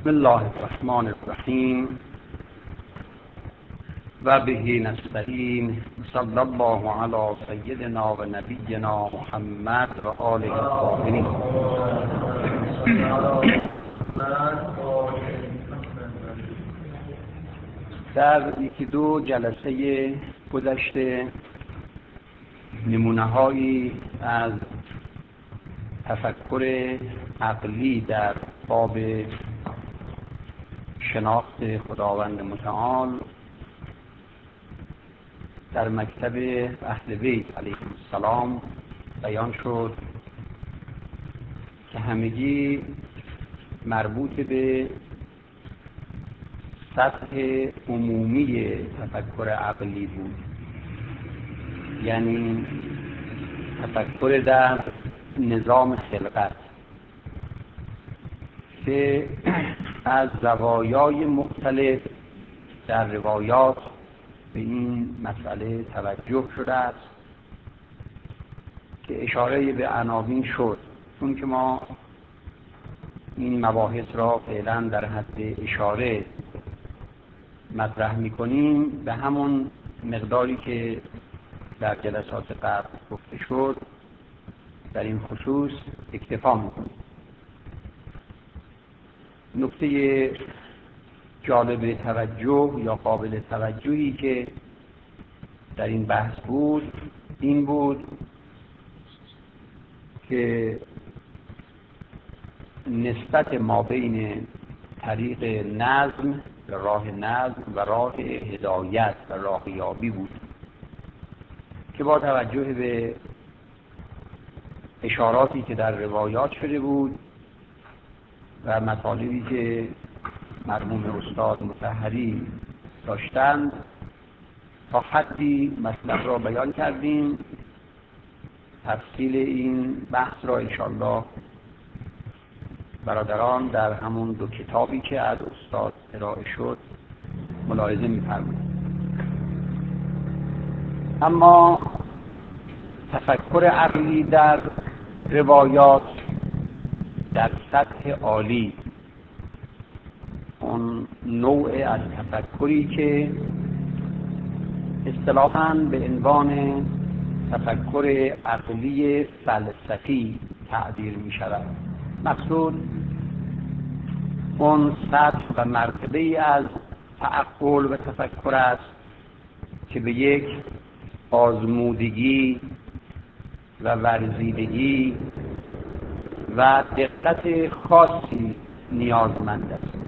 بسم الله الرحمن الرحیم و به نستعین. صلی الله علی سیدنا و نبینا محمد و آله الطاهرین. در یکی دو جلسه گذشته نمونه‌هایی از تفکر عقلی در باب شناخت خداوند متعال در مکتب اهل بیت علیهم السلام بیان شد که همگی مربوط به سطح عمومی تفکر عقلی بود، یعنی تفکر در نظام خلقت که از زوایای مختلف در روایات به این مسئله توجه شده است که اشاره به عناوین شد. چون که ما این مباحث را فعلا در حد اشاره مطرح می‌کنیم، به همون مقداری که در جلسات قبل گفته شد در این خصوص اکتفا می‌کنیم. نکته جالب توجه یا قابل توجهی که در این بحث بود این بود که نسبت ما بین طریق نظم و راه نظم و راه هدایت و راه یابی بود که با توجه به اشاراتی که در روایات شده بود و مطالبی که مرحوم استاد مطهری داشتند تا حدی مطلب را بیان کردیم. تفصیل این بحث را انشاءالله برادران در همون دو کتابی که از استاد ارائه شد ملاحظه می‌فرمایید. اما تفکر عقلی در روایات در سطح عالی، اون نوع از تفکری که اصطلاحاً به عنوان تفکر عقلی فلسفی تعبیر می شود، مقصود اون سطح و مرتبه از تعقل و تفکر است که به یک آزمودگی و ورزیدگی و دقت خاصی نیازمند است.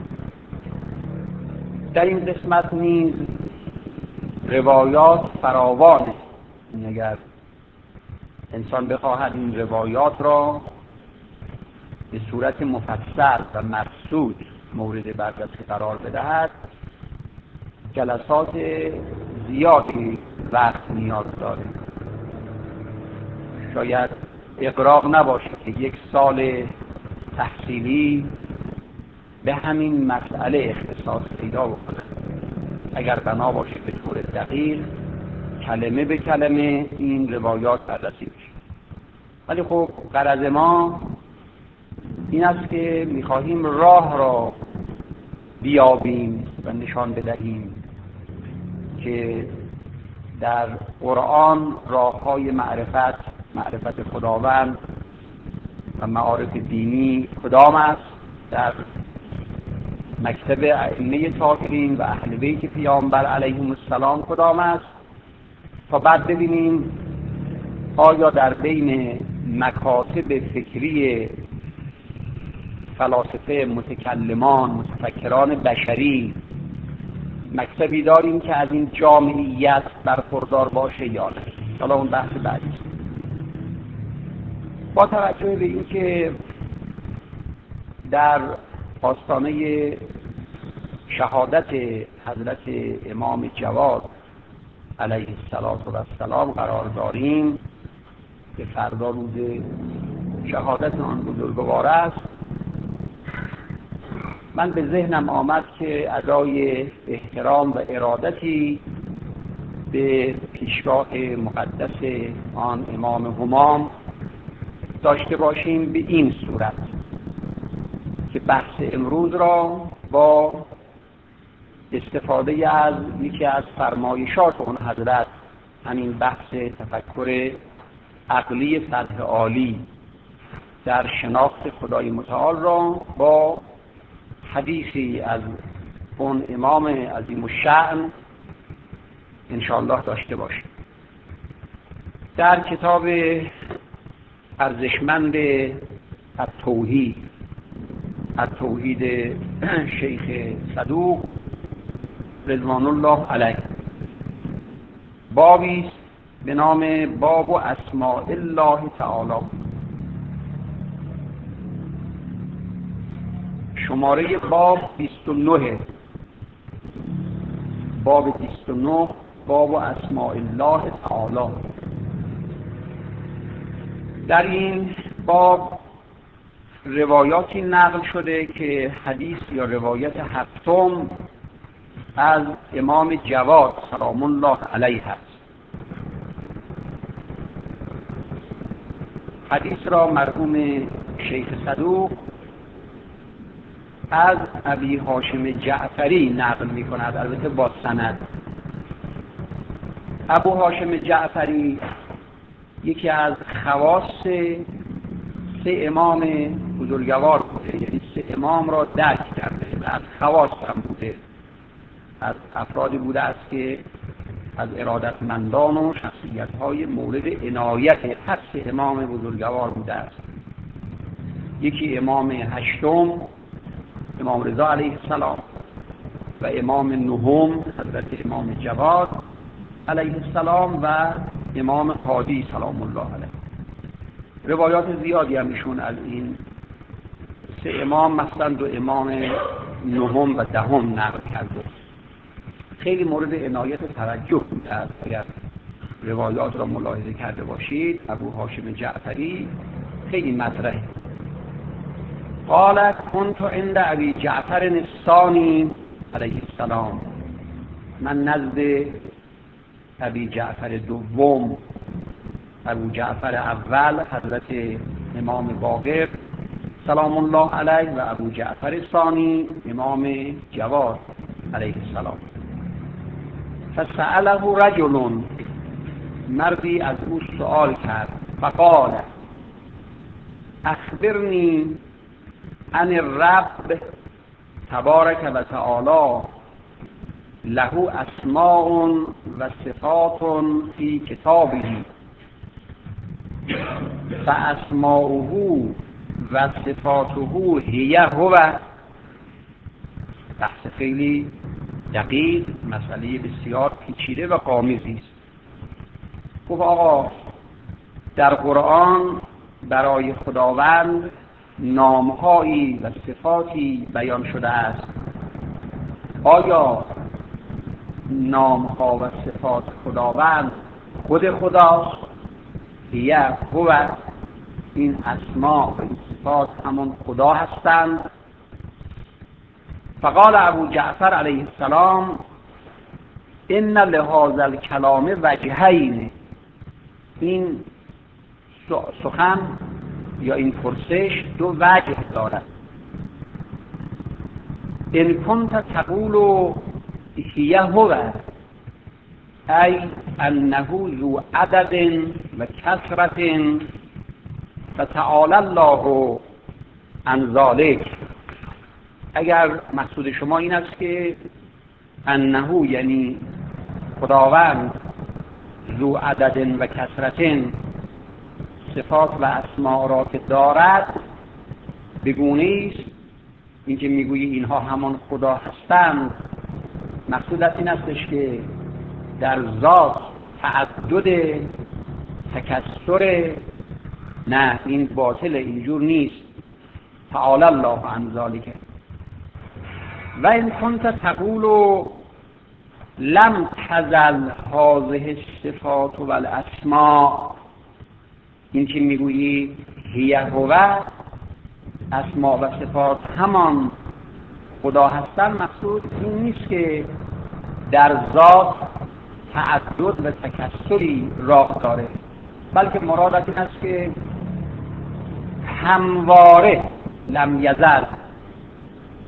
در این قسمت نیز روایات فراوانه. اگر انسان بخواهد این روایات را به صورت مفصل و مقصود مورد بررسی قرار بدهد جلسات زیادی وقت نیاز داره. شاید اغراق نباشه که یک سال تحصیلی به همین مسئله اختصاص پیدا بکنه اگر بنا باشه به طور دقیق کلمه به کلمه این روایات بررسی بشه. ولی خب غرض ما این است که می‌خواهیم راه را بیابیم و نشان بدهیم که در قرآن راه‌های معرفت خداوند و معارف دینی کدام است، در مکتب ائمه طاهرین و اهل بیت پیامبر علیهم السلام کدام است، تا بعد ببینیم آیا در بین مکاتب فکری فلاسفه متکلمان متفکران بشری مکتبی داریم که از این جامعیت برخوردار باشه یا نه. حالا اون بحث بعدی است. با توجه به اینکه در آستانه شهادت حضرت امام جواد علیه السلام قرار داریم که فردا روز شهادت آن بزرگوار است، من به ذهنم آمد که ادای احترام و ارادتی به پیشگاه مقدس آن امام همام داشته باشیم به این صورت که بحث امروز را با استفاده از یکی از فرمایشات اون حضرت، همین بحث تفکر عقلی سطح عالی در شناخت خدای متعال را با حدیثی از اون امام عظیم الشأن انشاءالله داشته باشیم. در کتاب ارزشمند التوحید شیخ صدوق رضوان الله علیه بابی است به نام باب اسماء الله تعالی، شماره باب 29، باب 29، باب اسماء الله تعالی. در این باب روایاتی نقل شده که حدیث یا روایت هفتم از امام جواد سلام الله علیه است. حدیث را مرحوم شیخ صدوق از ابی هاشم جعفری نقل می کند، البته با سند. ابو هاشم جعفری یکی از خواص سه امام بزرگوار بوده، یعنی سه امام را درک کرده و از خواص هم بوده، از افرادی بوده است که از ارادتمندان و شخصیت‌های مورد عنایت هر سه امام بزرگوار بوده است. یکی امام هشتم امام رضا علیه السلام و امام نهم حضرت امام جواد علیه السلام و امام هادی سلام الله علیه. روایات زیادی هم ایشون از این سه امام مثلا دو امام نهم و دهم نقل کرده. خیلی مورد عنایت توجه بوده است. اگر روایات را ملاحظه کرده باشید، ابو هاشم جعفری خیلی مطرحه. قال كنت عند ابي جعفر الثاني علیه السلام، من نزد ابی جعفر دوم، ابو جعفر اول حضرت امام باقر سلام الله علیه و ابو جعفر ثانی امام جواد علیه السلام. فسأله رجل، مردی از او سؤال کرد، فقال اخبرنی عن الرب تبارک و تعالی له اسماء و صفات فی کتابه فاسماؤه و صفاته هی هو. بحث خیلی دقیق، مسئله بسیار پیچیده و غامضی است. گفت آقا در قرآن برای خداوند نامهایی و صفاتی بیان شده است. آیا نامها و صفات خداوند خود خداست؟ هی هو، این اسما و این صفات همون خدا هستند؟ فقال ابو جعفر علیه السلام ان لهذا الكلام وجهین، این سخن یا این پرسش دو وجه دارد. ان کنت تقول هی هو ای انه ذو عدد و کثرت فتعالی الله عن ذلک، اگر مقصود شما این است که انه یعنی خداوند ذو عدد و کثرت صفات و اسماء را که دارد بگونه است، این که میگویی اینها همان خدا هستند، مقصود از این استش که در ذات تعدد تکثر، نه این باطل، اینجور نیست. تعالی الله عن ذلک. و این کنت تقول لم تزل هذه الصفات و الاسماء، این که میگویی هی هو اسماء و صفات همان خدا هستن، مقصود این نیست که در ذات تعدد و تکثری راه داره، بلکه مراد این است که همواره لم یزل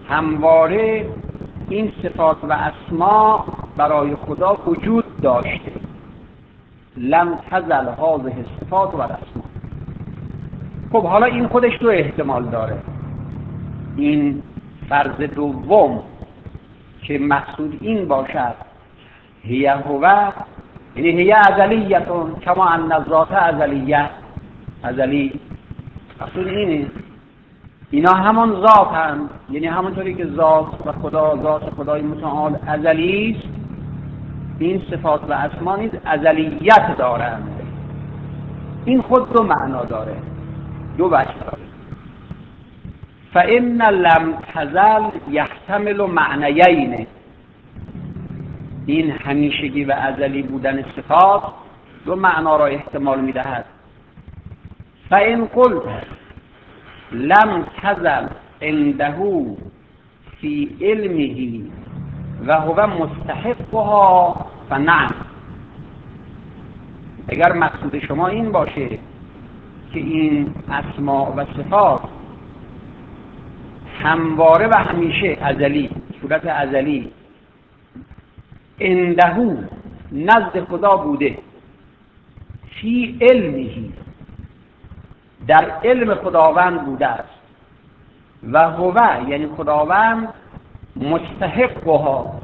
همواره این صفات و اسما برای خدا وجود داشته. لم تزل هذه الصفات و الاسما. خب حالا این خودش دو احتمال داره. این فرض دوم که مقصود این باشد هی هو، یعنی هی ازلیتون کما ان الذات ازلی، مقصود اینه اینا همون ذات هم، یعنی همونطوری که ذات و خدا، ذات خدای متعال ازلی است، این صفات و اسما نیز ازلیت دارند. این خود دو معنا داره، دو وجه داره. فإن لم تزل یحتمل معنیین، این همیشگی و ازلی بودن صفات دو معنا را احتمال میدهد. فإن قلت لم تزل عنده فی علمه و هو مستحقها فنعم. اگر مقصود شما این باشه که این اسماء و صفات همواره و همیشه ازلی، صورت ازلی عنده نزد خدا بوده، فی علمه در علم خداوند بوده است، و هو یعنی خداوند مستحقها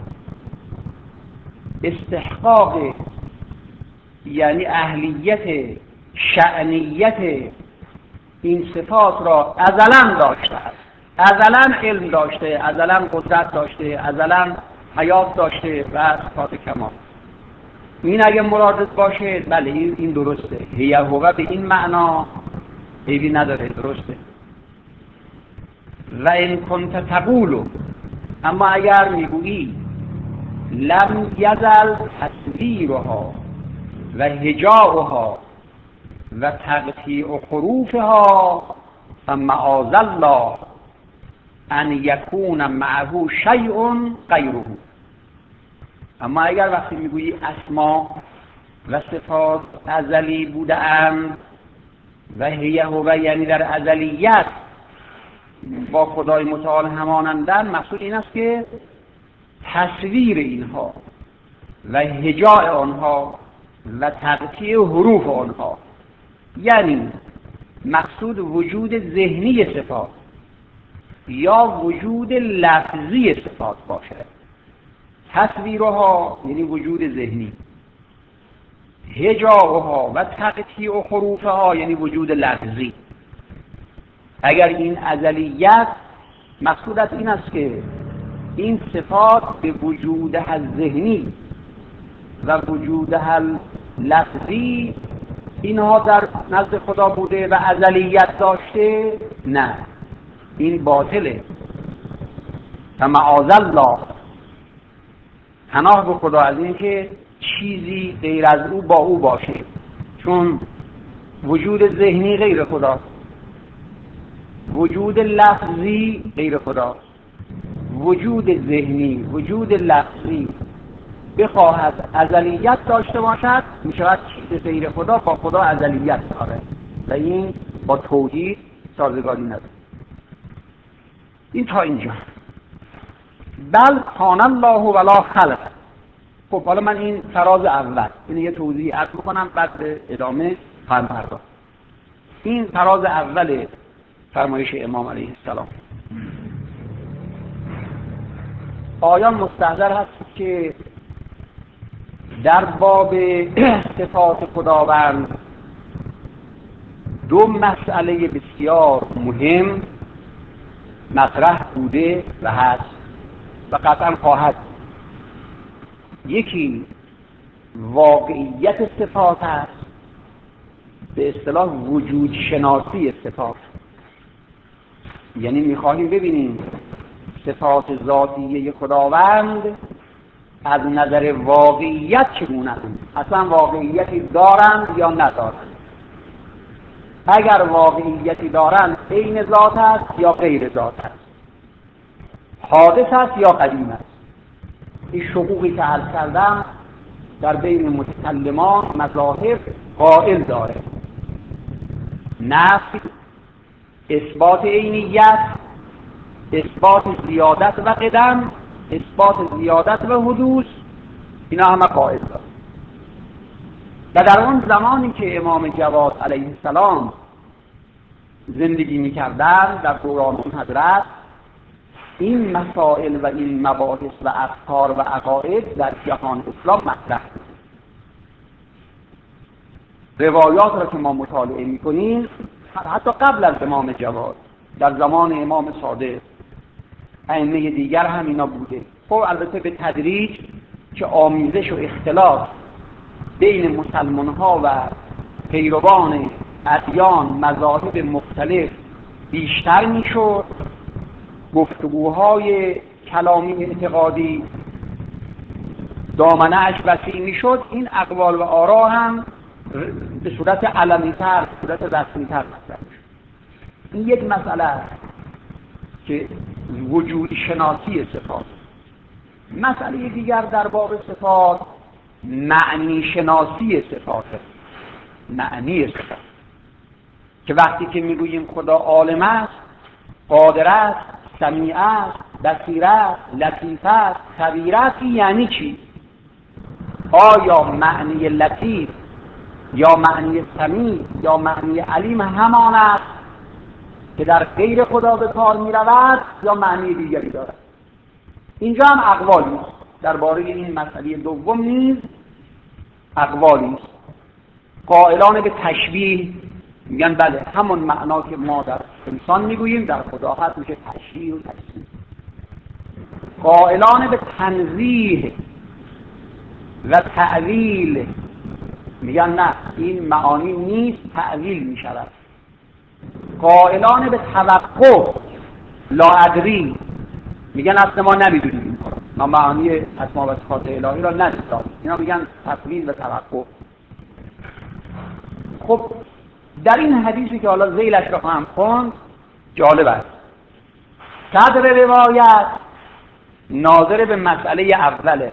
استحقاق یعنی اهلیت شأنیت این صفات را ازلاً داشته است، ازلاً علم داشته، ازلاً قدرت داشته، ازلاً حیات داشته و صفات کمال. این اگه مراد باشه بله این درسته، هی هو به این معنا عیبی نداره، درسته. و این کنت تقولو، اما اگر میگویی لم یزل تصویرها و هجاؤها و تقطیع حروفها فمعاذ الله ان یکون معه شیء غیره. اما اگر وقتی میگویی اسما و صفات ازلی بودند و هی هو یعنی در ازلیت با خدای متعال همانندن، مقصود این است که تصویر اینها و هجاء آنها و تقطیع حروف آنها، یعنی مقصود وجود ذهنی صفات یا وجود لفظی صفات باشد. تصویرها یعنی وجود ذهنی، هجاؤها و تقطیع حروفها یعنی وجود لفظی. اگر این ازلیت مقصود از این است که این صفات به وجودها ذهنی و وجودها لفظی اینها در نزد خدا بوده و ازلیت داشته، نه، این باطله. فمعاذ الله، پناه به خدا از این که چیزی غیر از او با او باشه، چون وجود ذهنی غیر خدا، وجود لفظی غیر خدا، وجود ذهنی وجود لفظی بخواهد ازلیت داشته باشد میشود چیز غیر خدا با خدا ازلیت داره و این با توحید سازگاری نداره. این تا اینجا. بل کان الله ولا خلق. خب حالا من این فراز اول این یه توضیح عرض میکنم بعد به ادامه خواهم پرداخت. این فراز اول فرمایش امام علیه السلام. آیان مستحضر هست که در باب صفات خداوند دو مسئله بسیار مهم مطرح بوده و هست و قطعا خواهد. یکی واقعیت صفات است، به اصطلاح وجود شناسی صفات، یعنی می‌خواهیم ببینیم صفات ذاتیه خداوند از نظر واقعیت چگونه‌اند، اصلا واقعیتی دارند یا ندارند. اگر واقعیتی دارند عین ذات است یا غیر ذات است، حادث است یا قدیم است. این شقوقی که عرض کردم در بین متکلمان مذاهب قائل داره: نفی، اثبات عینیت اثبات زیادت و قدم، اثبات زیادت و حدوث، اینا همه قائل دارن. و در اون زمانی که امام جواد علیه السلام زندگی می‌کردند در دوران اون حضرت، این مسائل و این مباحث و افکار و عقاید در جهان اسلام مطرح بود. روایات را که ما مطالعه می‌کنیم حتی قبل از امام جواد، در زمان امام صادق، ائمه دیگر هم اینا بوده. خب البته به تدریج که آمیزش و اختلاف بین مسلمان‌ها و پیروان ادیان مذاهب مختلف بیشتر میشد، گفتگوهای کلامی اعتقادی دامنه‌اش وسیع میشد، این اقوال و آرا هم به صورت علمی‌تر، به صورت رسمی‌تر مطرح شد. این یک مسئله است که وجود شناسی صفات. مسئله دیگر در باب صفات معنی شناسی صفات، معنی صفات، که وقتی که میگوییم خدا عالم است، قادر است، سمیع است، بصیر است، لطیف است، خبیر است، یعنی چی؟ آیا معنی لطیف یا معنی سمیع یا معنی علیم همان است که در غیر خدا به کار می رود یا معنی دیگری دارد؟ اینجا هم اقوالی است درباره این مسئله دوم، نیز اقوالی است. قائلان به تشبیه میگن بله همون معنا که ما در انسان میگوییم در خدا هست، میشه تشبیه و تشبیه. قائلان به تنزیه و تعویل میگن نه این معانی نیست، تعویل میشود. قائلان به توقف لا ادری میگن اصلا ما نمیدونیم، ما معانی اسما و صفات الهی را ندیدیم، اینا میگن تفویض و توقف. خب در این حدیثی که حالا ذیلش را هم خوند جالب است. صدر روایت ناظر به مسئله اوله،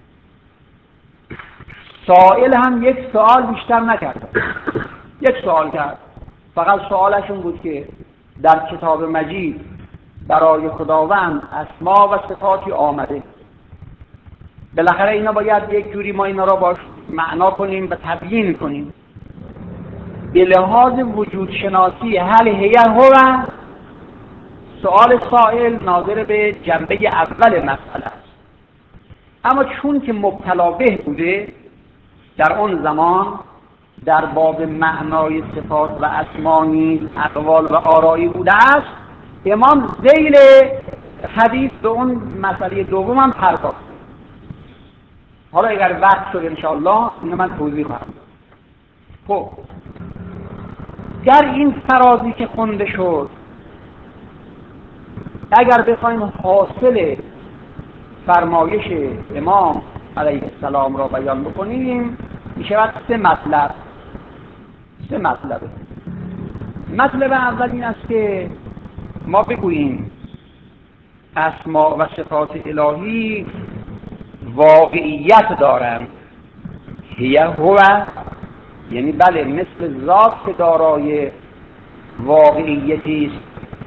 سائل هم یک سوال بیشتر نکرد، یک سوال کرد، فقط سوالشون بود که در کتاب مجید برای خداوند اسما و صفاتی آمده، بالاخره اینا باید یک جوری ما اینا را باش معنا کنیم و تبیین کنیم. به لحاظ وجود شناسی هل هی هو، سوال سائل ناظر به جنبه اول مسئله است، اما چون که مبتلا به بوده در اون زمان در باب معنای صفات و اسما نیز اقوال و آرایی بوده است، امام ذیل حدیث به اون مسئله دوم هم پرداخت. حالا اگر وقت شد انشاءالله اینو من توضیح خواهم داد. خب در این فرازی که خونده شد، اگر بخوایم حاصل فرمایش امام علیه السلام را بیان بکنیم، میشود سه مطلب. مطلب اول این است که ما بگوییم اسما و صفات الهی واقعیت دارند. هی هو یعنی بله مثل ذات که دارای واقعیتی است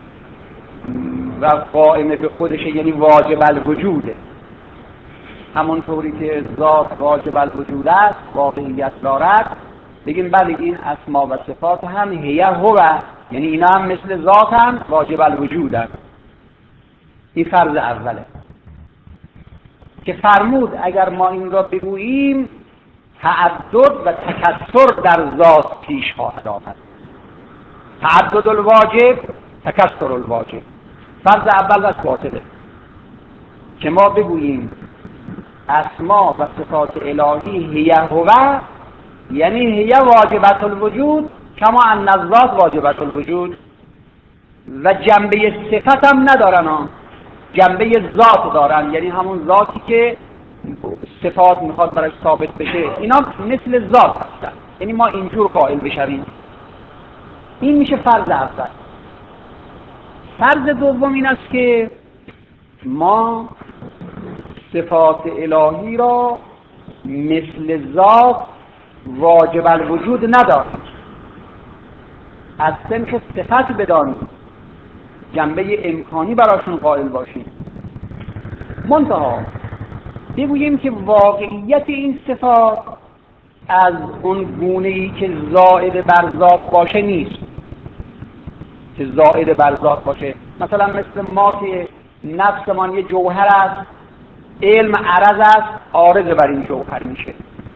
و قائم به خودشه، یعنی واجب الوجوده، همونطوری که ذات واجب الوجود است، واقعیت دارد، بگیم بله این اسما و صفات هم هی هو، یعنی اینا هم مثل ذات هم واجب الوجود است. این فرض اوله که فرمود اگر ما این را بگوییم تعدد و تکثر در ذات پیش خواهد آمد. تعدد الواجب، تکثر الواجب. فرض اول از باطله که ما بگوییم اسما و صفات الهی هی هو، یعنی هی واجبت الوجود کما ان الذات واجبت الوجود، و جنبه صفت هم ندارن، جنبه ذات دارن، یعنی همون ذاتی که صفات میخواد برای ثابت بشه، اینا مثل ذات هستن، یعنی ما اینجور قائل بشویم. این میشه فرض اول. فرض دوم این است که ما صفات الهی را مثل ذات واجب الوجود نداریم، از صنف صفت بدانیم جنبه امکانی براشون قائل باشیم. منتها بگوییم که واقعیت این صفات از اون گونه‌ای که زائد بر ذات باشه نیست، که زائد بر ذات باشه. مثلا مثل ما که نفسمان یه جوهر است، علم عرض است، عارض بر این جوهر میشه.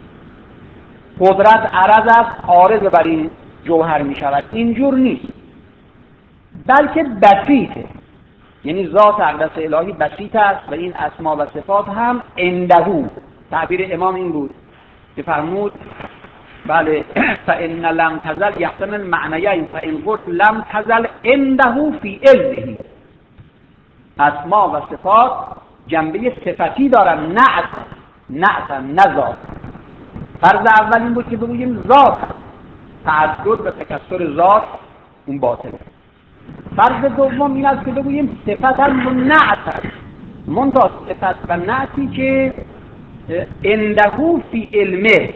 قدرت عرض است، عارض بر این جوهر میشود. اینجور نیست، بلکه بسیطه. یعنی ذات اقدس الهی بسیط است و این اسما و صفات هم اندهو. تعبیر امام این بود که فرمود بله فإن لم تزل یحتمل معنیین فإن قلت لم تزل عنده فی علمه. اسما و صفات جنبه صفتی دارن، نعت نه ذات. فرض اول این بود که بگوییم ذات، تعدد و تکثر ذات اون باطله. فرض دوم این است که بگوییم صفت هم و نعت، منتها صفت و نعتی که عنده فی علمه.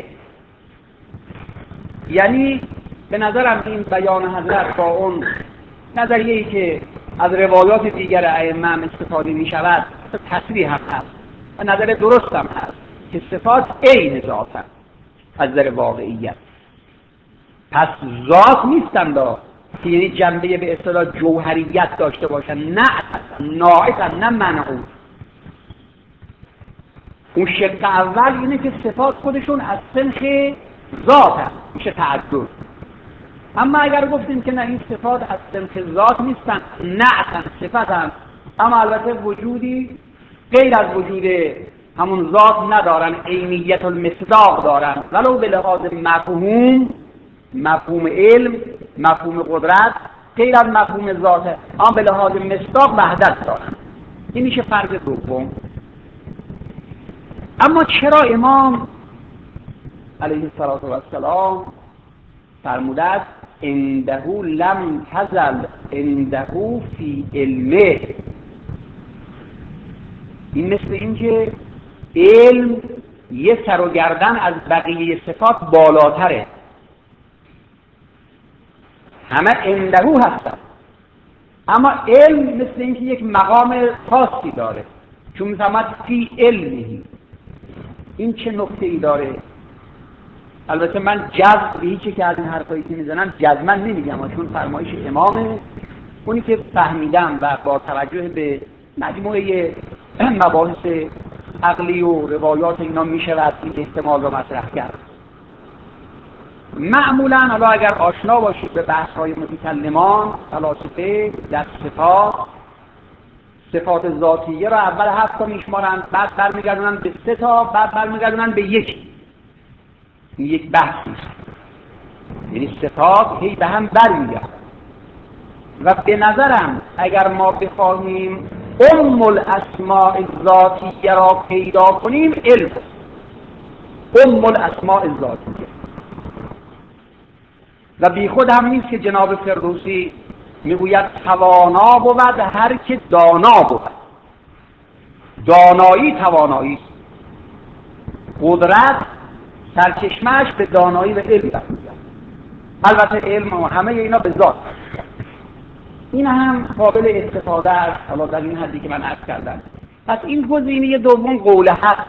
یعنی به نظرم این بیان حضرت با اون نظریه‌ای که از روایات دیگر ائمه هم استفاده می شود تصریح هم هست و نظر درست هم هست که صفات عین ذات هست از نظر واقعیت. پس ذات نیستند که یعنی جنبه به اصطلاح جوهریت داشته باشن، ناعتن نه منعوت. اون شق اول اینه که صفات خودشون از سنخ ذات هست، میشه تعدد. اما اگر گفتیم که نه این صفات از سنخ ذات نیستن، نعتن، صفتن، اما البته وجودی غیر از وجود همون ذات ندارن، عینیت المصداق دارن، ولو به لحاظ مفهوم علم، مفهوم قدرت غیر از مفهوم ذات، اما به لحاظ مصداق وحدت دارن. این میشه فرض دوم. اما چرا امام علیه السلام فرموده است عنده لم تزل عنده فی علمه؟ این مثل این که علم یه سر و گردن از بقیه صفات بالاتره، همه عنده هستن، اما علم مثل این که یک مقام خاصی داره، چون میفهمد فی علمه. این چه نکته ای داره؟ البته من جزم به هیچی که از این حرفایی که میزنم جزمن نمیگم، چون فرمایش امامه، اونی که فهمیدم و با توجه به مجموعه مباحث عقلی و روایات اینا میشود این احتمال رو مطرح کرد. معمولا حالا اگر آشنا باشید به بحث‌های متکلمان فلاسفه در صفات ذاتیه رو اول 7 تا میشمارن، بعد برمیگردونن به 3 تا، بعد برمیگردونن به 1. این یک بحثی است، یعنی صفات هی به هم برمیگردن و به نظرم اگر ما بخواهیم الاسماء الذاتیه را پیدا کنیم، علم الاسماء الذاتیه. و بی خود هم نیست که جناب فردوسی میگوید توانا بود هر که دانا بود. دانایی توانایی، قدرت سرچشمه‌اش به دانایی و علم برمیگرده. البته علم و همه اینا به ذات. این هم قابل استفاده است، حالا در این حدی که من عرض کردم. پس این گزینه دوم قول حق.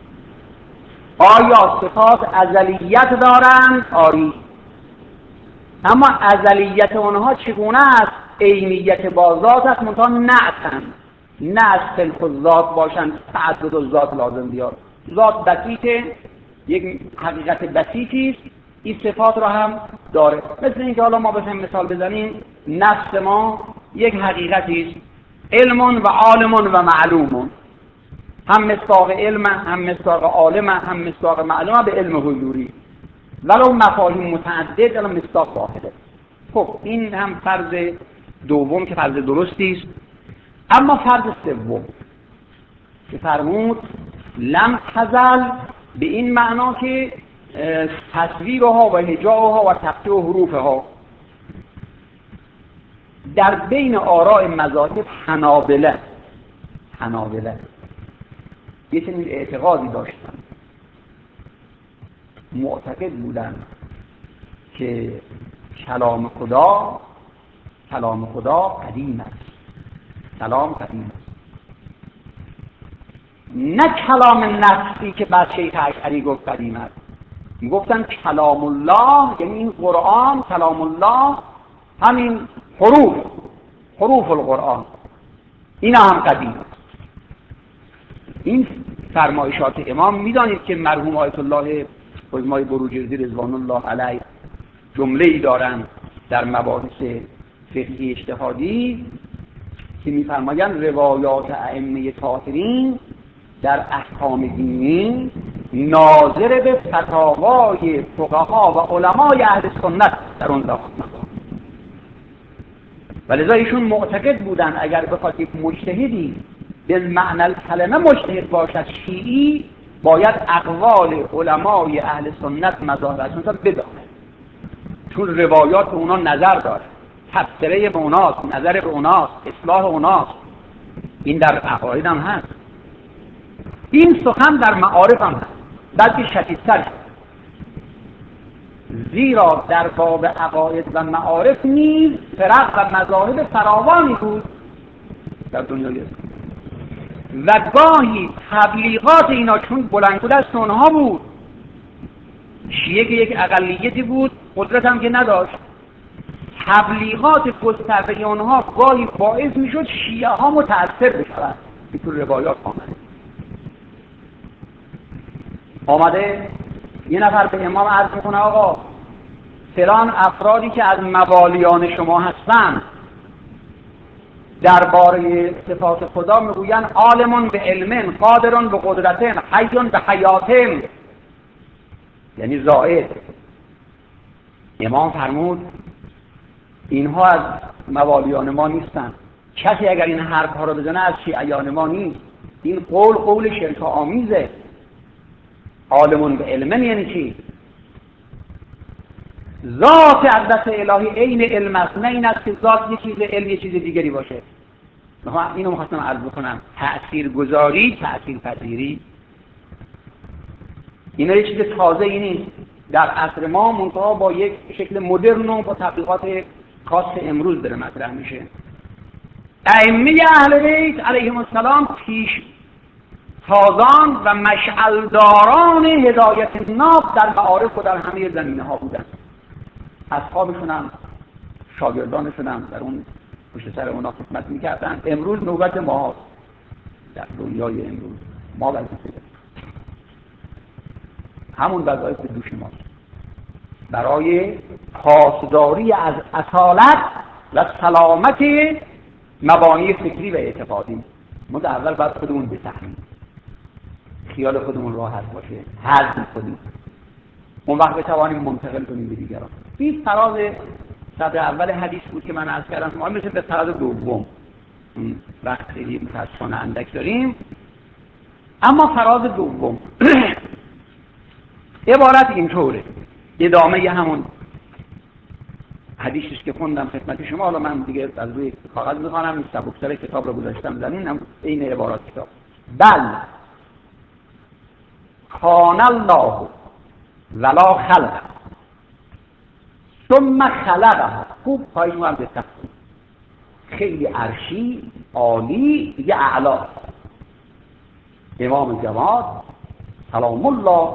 آیا صفات ازلیت دارند؟ آری. اما ازلیت اونها چگونه است؟ عینیت با ذات است، منتها نعتن، نه از خلق ذات باشند، تعدد ذات لازم بیاد. ذات بسیطه، یک حقیقت بسیطی است، این صفات را هم داره. مثل اینکه حالا ما بخوایم مثال بزنیم، نفس ما یک حقیقتی است، علم و عالم و معلوم، هم مصداق علم، هم مصداق عالم، هم مصداق معلوم به علم حضوری، ولو مفاهیم متعدد الان مصداق واحده. خب این هم فرض دوم که فرض درستی است. اما فرض سوم که فرمود لم تزل، به این معنا که تصویرها و هجاءها و تقطیع حروفها در بین آراء مذاهب حنابله یه چنین اعتقادی داشتن، معتقد بودن که کلام خدا قدیم است، کلام قدیم است. نه کلام نفسی که بعد شیخ اشعری گفت قدیم است. میگفتن کلام الله، یعنی این قرآن کلام الله، همین حروف القرآن اینا هم قدیم است. این فرمایشات امام میدانید که مرحوم آیت الله حزمای بروجردی رضوان الله علیه جمله‌ای دارند در مباحث فقهی اجتهادی که می‌فرمایند روایات ائمه طاهرین در احکام دینی ناظر به فتاوای فقها و علمای اهل سنت در اون زمان، ولذا ایشون معتقد بودند اگر بخواد یک مجتهدی به معنی الکلمه مجتهد باشد شیعی، باید اقوال علمای اهل سنت مذاهب اهل سنت بداند، چون روایات به اونا نظر داره، تفسیره به اوناست، نظر به اوناست، اصلاح اوناست. این در عقاید هم هست، این سخن در معارف هم هست، بلکه شدیدتر، زیرا در باب عقاید و معارف نیز فرق و مذاهب فراوانی بود در دنیای اسلام و گاهی تبلیغات اینا چون بلندگذشت اونها بود، شیعه که یک اقلیتی بود، قدرت هم که نداشت، تبلیغات گسترده اونها گاهی باعث میشد شیعه ها متأثر بشوند. این تو روایات آمده یه نفر به امام عرض میکنه آقا فلان افرادی که از موالیان شما هستن درباره صفات خدا میگوین عالمون به علمن، قادرون به قدرتن، حیون به حیاتن، یعنی زائد. امام فرمود اینها از موالیان ما نیستن، کسی اگر این حرف ها رو بزنه از شیعیان ما نیست. این قول شرک آمیزه. عالمون به علمن یعنی چی؟ ذات اقدس الهی عین علم است، نه این است که ذات یه چیز علم یه چیز دیگری باشه. اینو می‌خواستم عرض بکنم، تأثیرگذاری، تأثیرپذیری، اینا یه چیز تازه‌ای نیست در عصر ما، منتها با یک شکل مدرن و با تبلیغات خاص امروز داره مطرح میشه. ائمه اهل بیت علیهم السلام پیش تازان و مشعلداران هدایت ناب در معارف و در همه زمینه ها بودن. اصحابشون هم شاگردانشون هم در اون پشت سر اونا خدمت میکردن. امروز نوبت ما هست، در دنیای امروز ما وظیفه داریم، همون وظایف دوش ماست برای پاسداری از اصالت و سلامت مبانی فکری و اعتقادی. ما در اول باید خودمون بفهمیم، خیال خودمون راحت باشه، هضم کنیم، اون وقت بتوانیم منتقل کنیم به دیگران. این فراز صدر اول حدیث بود که من عرض کردم. ما میرسیم به فراز دوم، وقت خیلی متاسفانه اندک داریم. اما فراز دوم عبارت اینطوره، ادامه همون حدیثی که خوندم خدمت شما. حالا من دیگه از روی کاغذ میخوانم، سبکتر کتاب رو گذاشتم زمین، این عبارات کتاب. بل کان الله ولا خلق ثم خلقها. خوب پایین هم بسید، خیلی عرشی، عالی، دیگه اعلا. امام جواد سلام الله،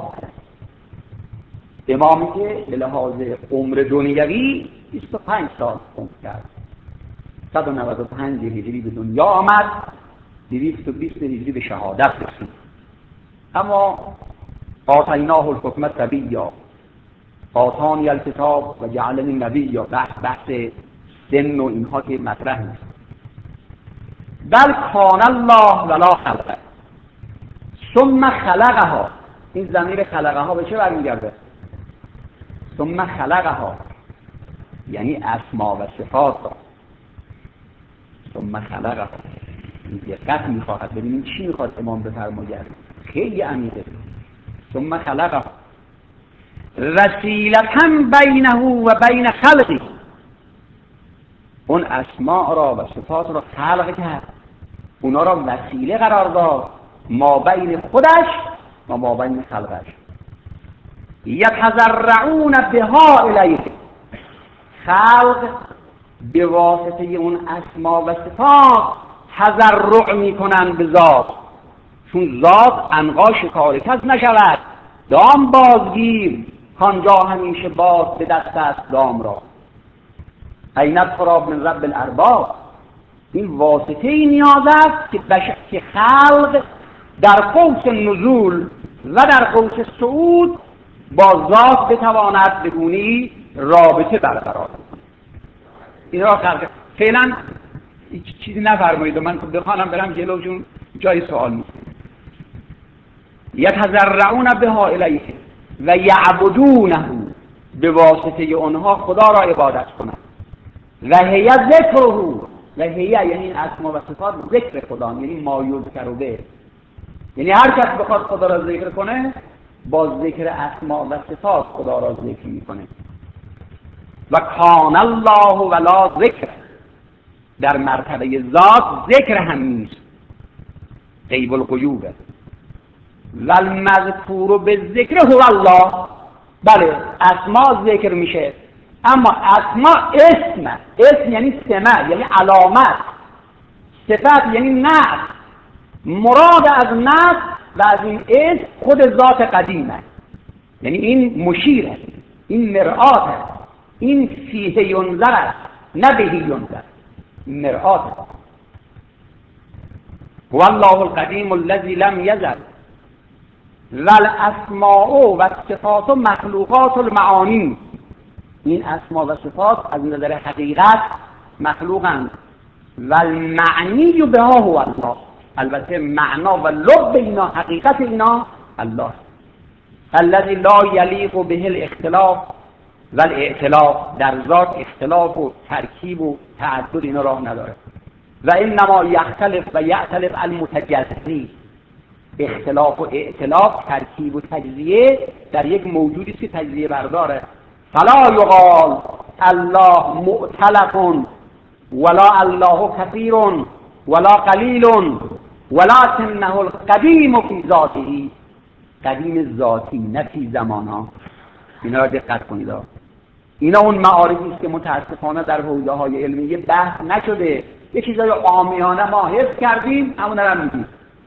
امامی که به لحاظ عمر دنیوی 25 سال عمر کرد، 195 هجری به دنیا آمد، 220 هجری به شهادت رسید. اما آتیناه الحکم صبیا آتانی الکتاب و جعلنی نبیا، بحث سن و اینها که مطرح نیست. بل کان الله ولا خلقه ثم خلقها. این ضمیر خلقها به چه برمیگرده؟ ثم خلقها یعنی اسما و صفات را. ثم خلقها این دقت میخواهد، ببینیم چی میخواد امام بفرماید، خیلی عمیقه. ثم خلقها وسیلة بینه و بین خلقه، اون اسماء را و صفات را خلق کرد، اونا را وسیله قرار داد ما بین خودش و ما بین خلقش. یتضرعون بها الیه، خلق به واسطه اون اسما و صفات تضرع میکنن به ذات، چون ذات عنقا شکار کس نشود. دام بازگیر کانجا همیشه باز به دست است دام را. عینت خراب من رب الارباب. این واسطه ای نیاز است که خلق در قوس نزول و در قوس صعود با ذات بتواند بدونی رابطه برقرار کنه. این را خلق فعلا چیزی نفرمایید و من بخوانم برم جلو، چون جای سوال نیست. یتضرعون بها الیه و یعبدونه، به واسطه اونها خدا را عبادت کنند. و هی ذکره، و هی یعنی این اسما و صفات ذکر خدا، یعنی ما یذکر به، یعنی هر کس بخواد خدا را ذکر کنه با ذکر اسما و صفات خدا را ذکر میکنه. و کان الله ولا ذکر، در مرتبه ذات ذکر هم نیست، غیب الغیوبه. و المذکور به ذکر هو الله. بله اسما ذکر میشه، اما اسما اسم یعنی سمه، یعنی علامت. صفت یعنی نعت. مراد از نعت و از این اسم خود ذات قدیمه، یعنی این مشیره، این مرآت، این فیه ینظر است نه بهی ینظر، مرآت. هو الله القدیم الذی لم یزل و الاسماء و الصفات مخلوقات المعانی. این اسما و صفات از نظر حقیقت مخلوقند. و المعنی بها هو الله، البته معنا و لب اینا، حقیقت اینا الله. الذی لا یلیق به الاختلاف و الائتلاف، در ذات اختلاف و ترکیب و تعدد اینا راه نداره. و انما یختلف و یعتلف المتجزی، اختلاف و ائتلاف، ترکیب و تجزیه در یک موجودی که تجزیه برداره. فلا یقال الله مؤتلف ولا الله کثیر ولا قلیل ولکنه القدیم فی ذاته، قدیم ذاتی نه فی زمانا. اینا را دقت کنید. اینا اون معارفی است که متاسفانه در حوزه‌های علمیه بحث نشده، یه چیزای عامیانه ما حفظ کردیم، همون رو میگیم.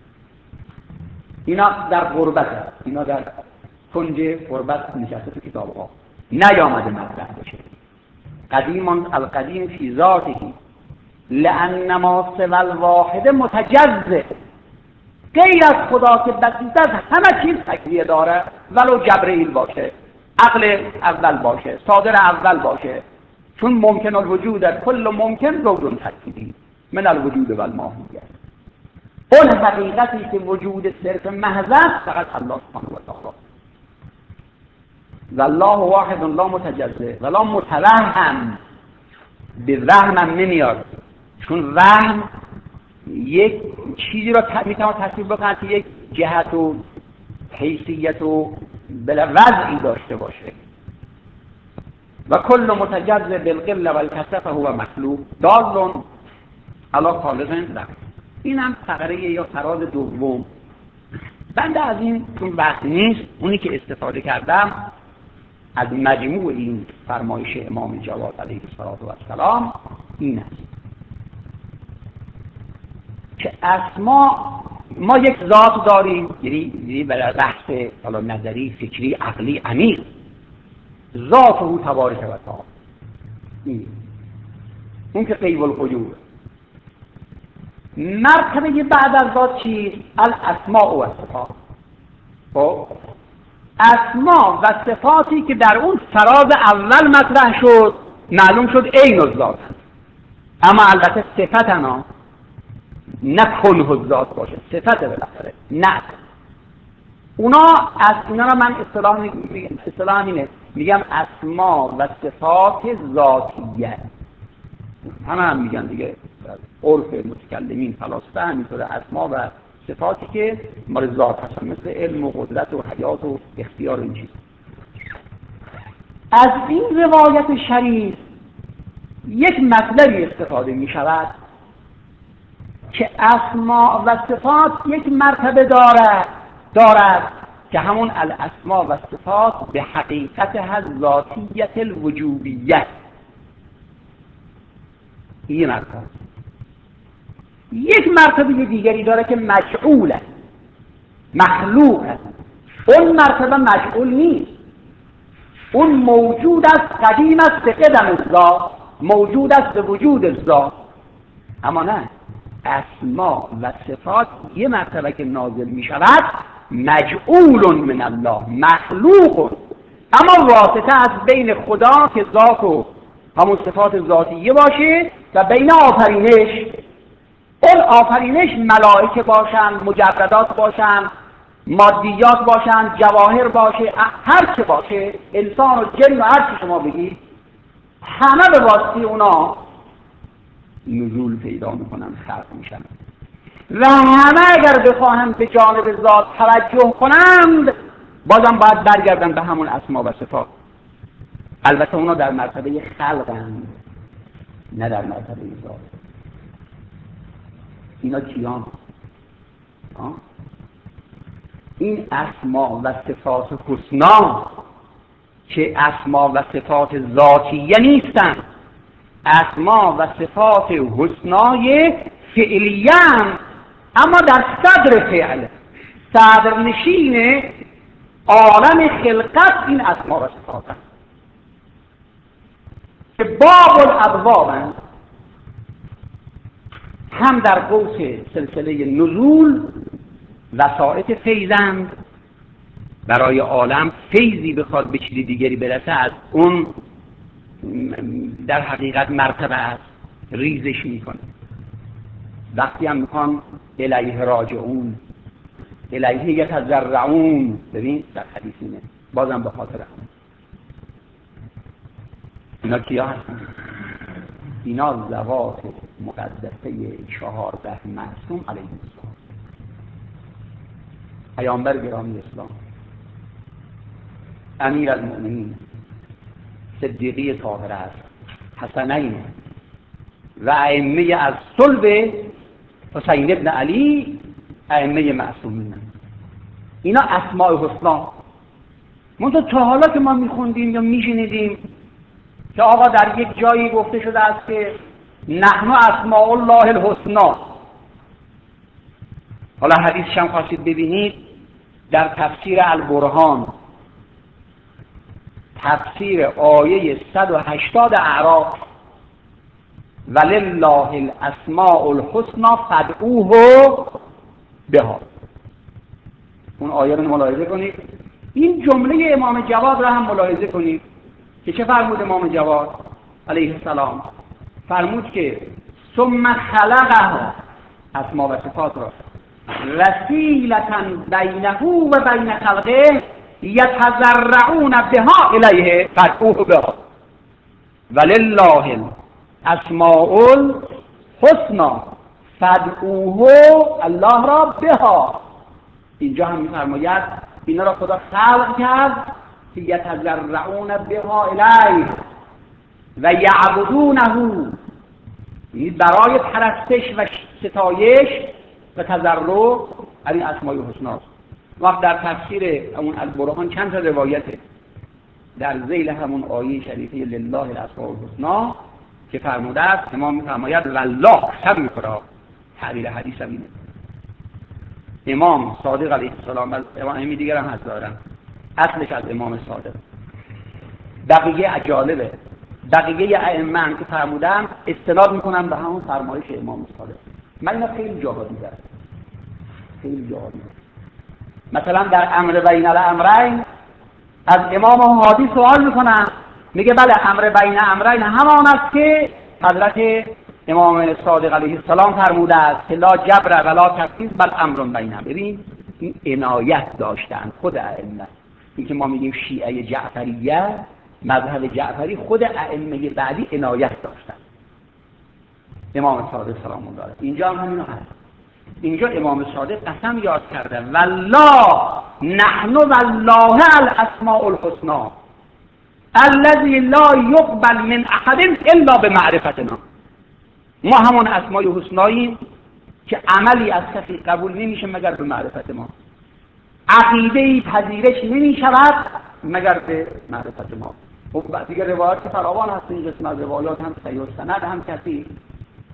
اینا در غربت هست، اینا در کنج غربت نشسته تو کتاب‌ها، نیامده مطرح بشه. قدیم القدیم فی ذاته لأن ما سوى الواحد متجزئ، غیر از خدا که بسیط از همه چیز تکویه داره، ولو جبرئیل باشه، عقل اول باشه، صادر اول باشه، چون ممکن الوجود کل ممکن زوج تکویی من الوجود و الماهیت. اون حقیقتی که وجود صرف محض است فقط الله سبحانه و تعالی. والله واحد لا متجزئ ولا متوهم، به وهم هم نمیاد، چون وهم یک چیزی را میتونه تصویر بکنه که یک جهت و حیثیت و وضعی داشته باشه. و کل متجزئ بالقله والکثرة هو مخلوق دال علی خالق له. این هم فقره یا فراز دوم. بنده از این چون وقت نیست، اونی که استفاده کردم از مجموع این فرمایش امام جواد علیه السلام این است که اسما، ما یک ذات داریم، یعنی برای بحث نظری، فکری، عقلی عمیق، ذاته تبارک و تعالی، اون که غیب الغیوب. مرتبه بعد از ذات چی؟ الاسماء و صفات. خب اسما و صفاتی که در اون فراز اول مطرح شد معلوم شد عین الذات، اما البته صفتنا نه کنه الذات باشه، صفت بالاخره نه. اونا اینا را من اصطلاح اینه میگم اسما و صفات ذاتیه. هم میگن دیگه عرف متکلمین فلاسفه همینطوره، اسما و صفاتی که مال ذات هستن، مثل علم و قدرت و حیات و اختیار و این چیز. از این روایت شریف یک مطلبی استفاده می شود که اسما و صفات یک مرتبه دارد که همون الاسما و صفات به حقیقت از ذاتیت الوجوبیت. این مرتبه یک مرتبه دیگری داره که مجعوله، مخلوق است. اون مرتبه مجعول نیست، اون موجود است، قدیم است به قدم الذات، موجود است به وجود الذات. اما نه، اسما و صفات یه مرتبه که نازل می شود مجعول من الله، مخلوق، اما واسطه از بین خدا که ذات و همون صفات ذاتیه باشه و بین آفرینش. اون آفرینش ملائکه باشن، مجردات باشن، مادیات باشن، جواهر باشه، هر چه باشه، انسان و جن و هر چه شما بگید، همه به واسطه اونا نزول پیدا میکنن، خلق میشن و همه اگر بخواهند به جانب ذات توجه کنند بازم باید برگردن به همون اسما و صفات. البته اونا در مرتبه خلقند، نه در مرتبه ذات. اینا کیان؟ این اسما و صفات حسنا که اسما و صفات ذاتیه نیستند، اسما و صفات حسنای فعلیه، اما در صدر فعل، صدر نشین عالم خلقت این اسما و صفات هست که باب الابواب هم در قوس سلسله نزول وسائط فیضند. برای عالم فیضی بخواد به چیز دیگری برسه از اون در حقیقت مرتبه است، ریزش میکنه. وقتی هم میخوان الیه راجعون، الیه یتضرعون، ببین در حدیث اینه، بازم به خاطر هم اینا کیا هستن؟ اینا ذوات مقدسه 14 معصوم علیه السلام، پیامبر گرامی اسلام، امیر المؤمنین، صدیقی طاهره است، حسنین و ائمه از صلب حسین ابن علی، ائمه معصومین. اینا اسماء حسنا. منتها تا حالا که ما میخوندیم یا میشنیدیم که آقا در یک جایی گفته شده است که نحن اسماء الله الحسنا. حالا حدیثش هم خواستید ببینید در تفسیر البرهان، تفسیر آیه 180 اعراف، ولله الاسماء الحسنا فادعوه بها. اون آیه رو ملاحظه کنید. این جمله امام جواد را هم ملاحظه کنید که چه فرمود امام جواد علیه السلام؟ فرمود که ثم خلقها، اسما و صفات را، وسیلة بینه و بین خلقه یتضرعون بها الیه فادعوه بها ولله الاسماء الحسنا فادعوه، الله را بها. اینجا هم می‌فرماید اینا را خدا خلق کرد که یتضرعون بها الیه و یعبدونه، یعنی برای پرستش و ستایش و تضرع این اسماء الحسنا. وقت در تفسیر همون البرهان چند تا روایته در ذیل همون آیه شریفه لله الاسماء الحسنا که فرموده است، امام می‌فرماید والله شب می‌کنه. تعبیر حدیث همینه. امام صادق علیه السلام، امام دیگر هم هست دارن، اصلش از امام صادق. بقیه جالبه، بقیه ائمه که فرمودن استناد میکنن به همون فرمایش امام صادق. من اینا خیلی جاها دیدم، خیلی جاها دیدم. مثلا در امر بین الامرین از امام هادی سوال میکنن، میگه بله امر بین امرین همان است که حضرت امام صادق علیه السلام فرموده است که لا جبر ولا تفویض بل امر بینهم. ببین این عنایت داشتن خود ائمه. این که ما میگیم شیعه جعفریه، مذهب جعفری، خود ائمه بعدی عنایت داشتن. امام صادق سلام الله علیه اینجا هم همینو هست. اینجا امام صادق قسم یاد کرده والله نحن والله الاسماء الحسنا الذي لا يقبل من احد الا بمعرفتنا. ما همون اسماء حسناییم که عملی از کسی قبول نمیشه مگر به معرفت ما، عقیده‌ای پذیرش نمیشود مگر به معرفت ما. خب دیگه روایات فراوان هست این قسم از روایات، هم صحیح سند هم کثیر.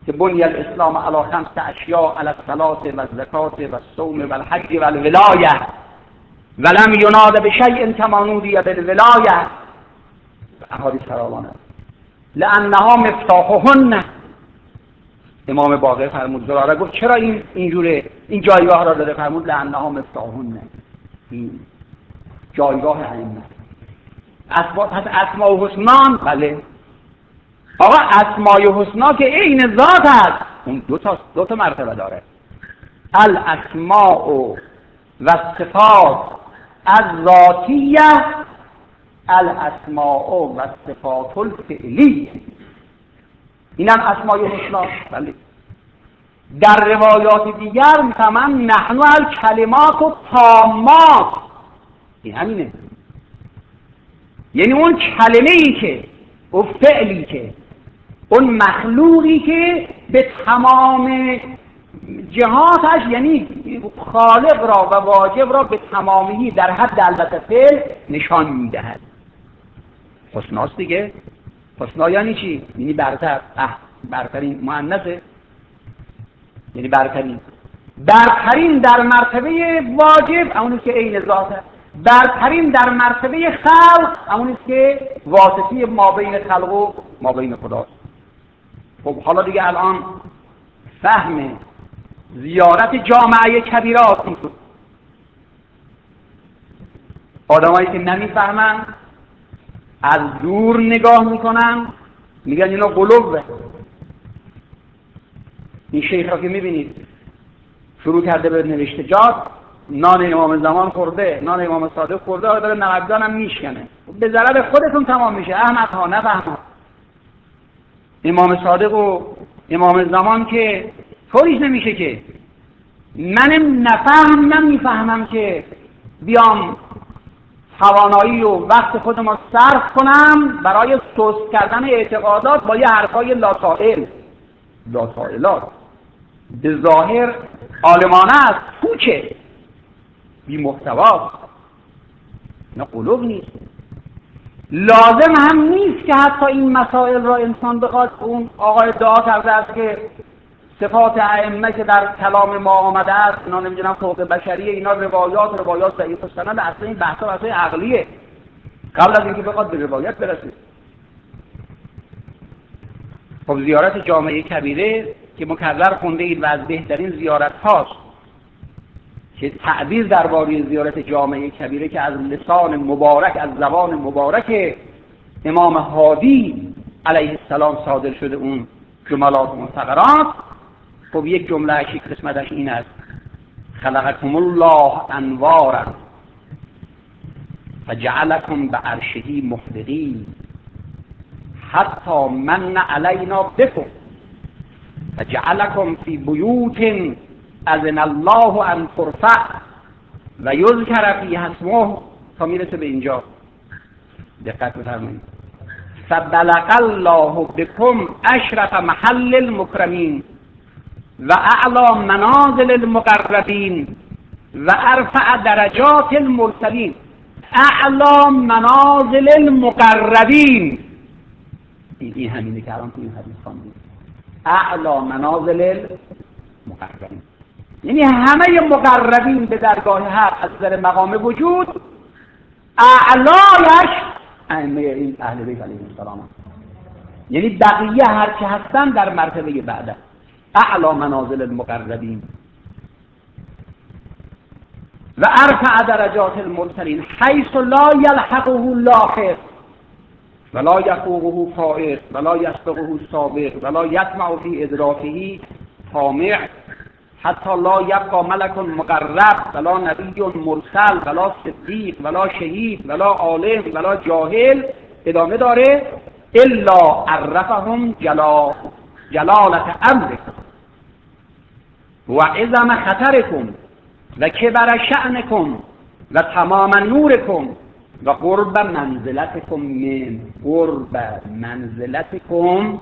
که بنی الاسلام علی 5 اشیاء علی الصلاة و الزکات و الصوم و الحج و الولایه ولم یناد بشیء کما نودی بالولایه. احادیث فراوانه. لانها مفتاحهن. امام باقر فرمود، زراره گفت چرا اینجوره این جایگاه را داده؟ فرمود لانها مفتاحهن، این جایگاه ائمه. پس اسماء و حسنا، بله آقا اسماء و حسنا که عین ذات هست، اون دو تا مرتبه داره. الاسماء و صفات الذاتیه، الاسماء و صفات الفعلیه. اینم اسماء و حسنا. بله. در روایات دیگر میفهمن نحن الکلمات التامات، این همینه. یعنی اون کلمه ای که، اون فعلی که، اون مخلوقی که به تمام جهاتش، یعنی خالق را و واجب را به تمامی در حد البته فعل نشان میدهد. حسناست دیگه. حسنا یعنی چی؟ یعنی برتر، برترین، مؤنثه، یعنی برترین در مرتبه واجب اونی که عین ذاته، برترین در مرتبه خلق اونی که واسطه ما بین خلق و ما بین خداست. خب حالا دیگه الان فهم زیارت جامعه کبیره آسان شد. آدمایی که نمیفهمن از دور نگاه میکنن، میگن اینا قلوبه. این شیخ را که میبینید شروع کرده به نوشتجات، نان امام زمان خورده، نان امام صادق خورده، داره نقدان هم میشکنه. به ضرر خودتون تمام میشه. احمد ها نفهمه امام صادق و امام زمان که طوریش نمیشه که من نمیفهمم که بیام توانایی و وقت خودم رو صرف کنم برای سست کردن اعتقادات با یه حرفای لاسائلات. به ظاهر عالمانه است، پوچه، بی محتوا، نه قلوب نیست. لازم هم نیست که حتی این مسائل را انسان بخواد. اون آقای دعا کرده است که صفات ائمه که در کلام ما آمده است اینا نمیدونم فوق بشریه، اینا روایات ضعیف السند، اصلا این بحثا اصلا عقلیه قبل از اینکه بخواد به روایت برسه. خب زیارت جامعه کبیره که مکرر خونده اید و از بهترین زیارت هاست که تعبیر درباره زیارت جامعه کبیره که از لسان مبارک، از زبان مبارک امام هادی علیه السلام صادر شده، اون جملات منتقرات. خب یک جمله یک قسمتش این است: خلقکم الله انوارا فجعلکم بعرشه محدقین حتی من علینا بكم فجعلکم فی بیوت اذن الله ان ترفع و یذکر فیها اسمه، تا میرسه به اینجا. دقت بفرمایید. فبلغ الله بكم اشرف محل المکرمین و اعلی منازل المقربین و ارفع درجات المرسلین. اعلی منازل المقربین، این همینه که الان تو این حدیث خواندیم. اعلی منازل المقربین یعنی همه مقربین به درگاه حق از نظر مقام وجود، اعلایش ائمه این اهل بیت علیهم السلام، یعنی بقیه هر چه هستن در مرتبه بعده. اعلی منازل المقربین و ارفع درجات المرسلین حیث لا یلحقه لاحق ولا یفوقه فائق ولا یسبقه سابق ولا یطمع فی ادراکه طامع حتی لا یبقى ملک مقرب ولا نبی مرسل ولا صدیق ولا شهید ولا عالم ولا جاهل. ادامه داره: الا عرفهم جلالت امرکم و عظم خطرکم و کبر شأنکم و تمام نورکم و قرب منزلتکم من قرب منزلتکم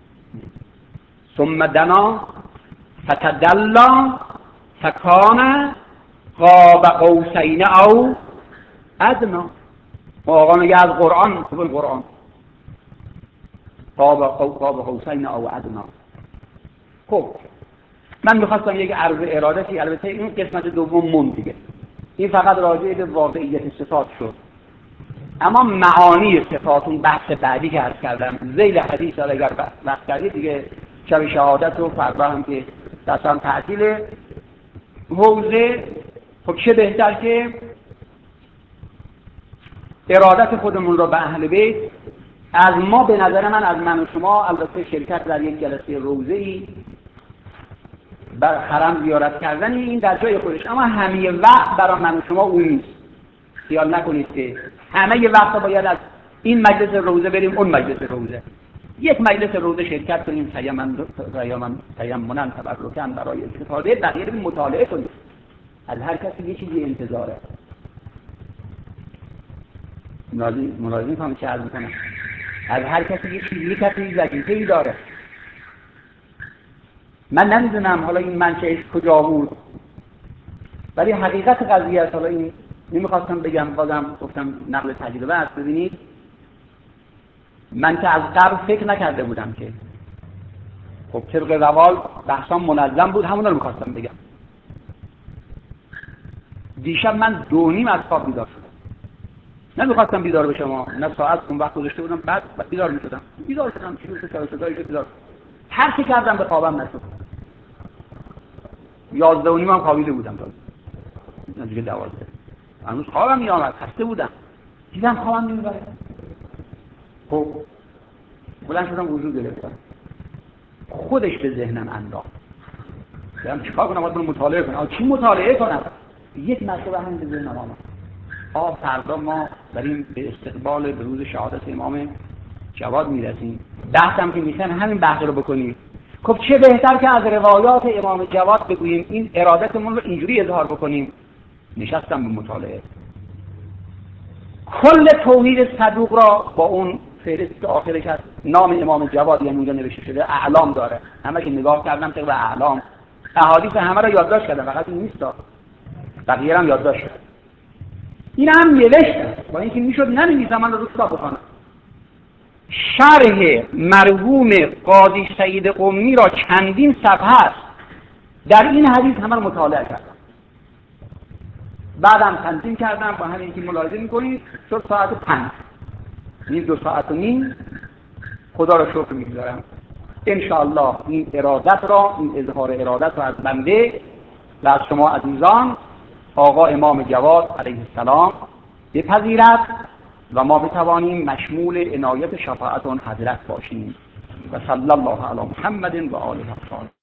ثم دنا فتدلا فکان قاب قوسین او ادنا. آقا میگه از قرآن، خوب القرآن، قاب قوسین او ادنا. خب من میخواستم یک عرض ارادتی، البته این قسمت دوم موند دیگه، این فقط راجع به واقعیت صفات شد، اما معانی صفات اون بحث بعدی که عرض کردم ذیل حدیث اگر وقت کردید دیگه، شب شهادت و فردا هم که دستان تعطیل حوزه. خب چه بهتر که ارادت خودمون رو به اهل بیت از ما، به نظر من و شما، البته شرکت در یک جلسه روزه‌ای بر حرم زیارت کردن این در جای خودش، اما همه وقت برای من و شما اون نیست. خیال نکنید که همه وقت باید از این مجلس روزه بریم اون مجلس روزه. یک مجلس روزه شرکت کنیم تیمماً تبرکاً برای استفاده، بقیه رو مطالعه کنیم. از هر کسی یه چیزی انتظاره. ملاحظه کنم چه عرض میکنم، از هر کسی یه چیزی، کسی وظیفه‌ای داره. من نمیدونم حالا این منشأش کجا بود، ولی حقیقت قضیه است. حالا این نمیخواستم بگم، بازم گفتم نقل تجربه است. ببینید من که از قبل فکر نکرده بودم که خب طبق روال بحثام منظم بود، همون رو میخواستم بگم. دیشب من 2:30 از خواب بیدار شدم. نمیخواستم بیدار بشم، نه ساعت اون وقت گذاشته بودم، بعد بیدار میشدم. صدایی شد بیدار. هر چی کردم به خوابم نشد. 11:30 هم خوابیده بودم تا دیگه 12. هنوز خوابم میامد، خسته بودم. دیدم خوابم نمیبره. خب بلند شدم وضو گرفتم. خودش به ذهنم انداخت. دیدم چیکار کنم؟ باید مطالعه کنم. چی مطالعه کنم؟ یک مسئله همین به ذهنم آمد. فردا ما بریم به استقبال به روز شهادت امام جواد میرسیم. بحثم که میشن همین بحث رو بکنیم. خب چه بهتر که از روایات امام جواد بگوییم، این ارادتمون رو اینجوری اظهار بکنیم. نشستم به مطالعه. کل توحید صدوق را با اون فهرستی که آخرش از نام امام جواد یعنی اونجا نوشته شده اعلام داره. همه که نگاه کردم طبق اعلام، احادیث همه را یادداشت کردم، فقط این نیست، بقیه هم یادداشت کردم. این هم نوشتم، با اینکه میشد ننویسم، من رو صدا بخونم. شرح مرحوم قاضی سعید قمی را چندین صفحه است در این حدیث همه رو مطالعه کردم. بعدم تنظیم کردم با همین که ملاحظه میکنید شد ساعت 5. این 2 ساعت و نیم خدا را شکر میگذارم. انشاءالله این ارادت را، این اظهار ارادت را از بنده و از شما عزیزان آقا امام جواد علیه السلام بپذیرد و ما بتوانیم مشمول عنایت شفاعت آن حضرت باشیم. و صلی الله علی محمد و آله الطاهرین.